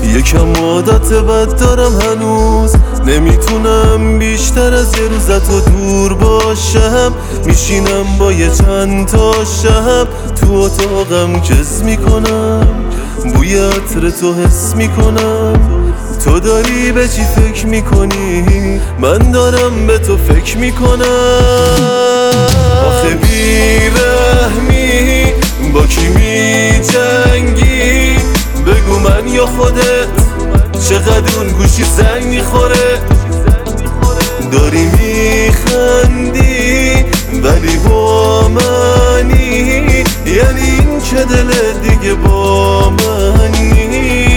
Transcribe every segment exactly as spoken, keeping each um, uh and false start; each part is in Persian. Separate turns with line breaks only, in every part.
یکم عادت بد دارم هنوز، نمیتونم بیشتر از یه روزت و دور باشم. میشینم با یه چند تا شب تو اتاقم جز میکنم، بوی عطر تو حس میکنم. تو داری به چی فکر میکنی؟ من دارم به تو فکر میکنم. آخه بیرحمی با کی میجنگی؟ بگو من یا خودت، چقدر اون گوشی زنگ میخوره. داری میخندی ولی با منی، یعنی این که دلت دیگه با منی.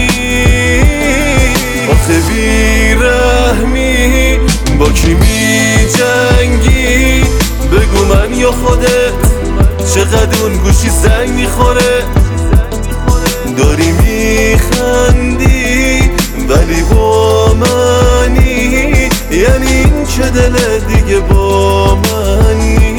آخه بیرحمی با کی میجنگی؟ بگو من یا خودت، چقدر اون گوشی زنگ میخوره. داری میخندی ولی با منی، یعنی این که دلت دیگه با منی.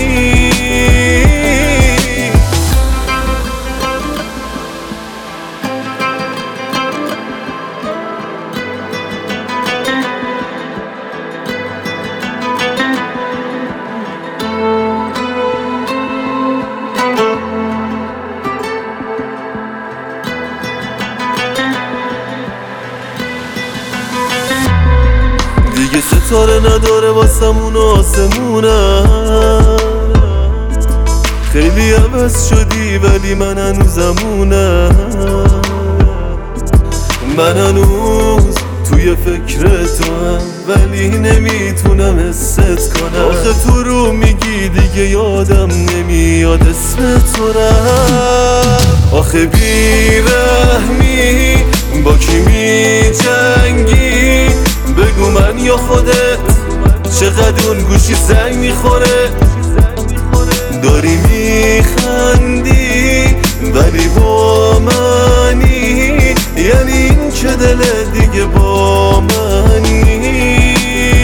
دیگه ستاره نداره واسمون آسمونم. خیلی عوض شدی ولی من هنوزمونم. من هنوز توی فکر تو هم ولی نمیتونم حست کنم. آخه تو رو میگی دیگه یادم نمیاد اسم تو رفت. آخه بیرحمی با کی میجنگی؟ بگو من یا خودت، چقدر اون گوشی زنگ میخوره. داری میخندی ولی با منی، یعنی این که دلت دیگه با منی.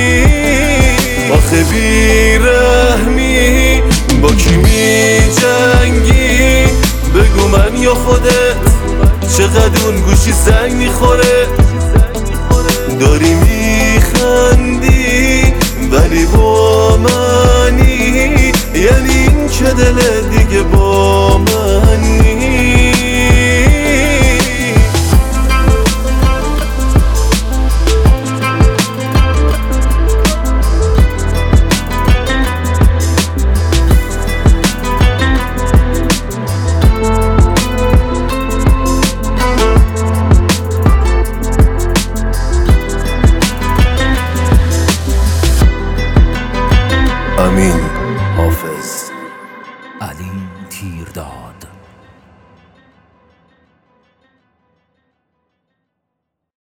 آخه بیرحمی با کی میجنگی؟ بگو من یا خودت، چقدر اون گوشی زنگ میخوره. داری میخندی ولی با منی، یعنی این که دلت دیگه با منی.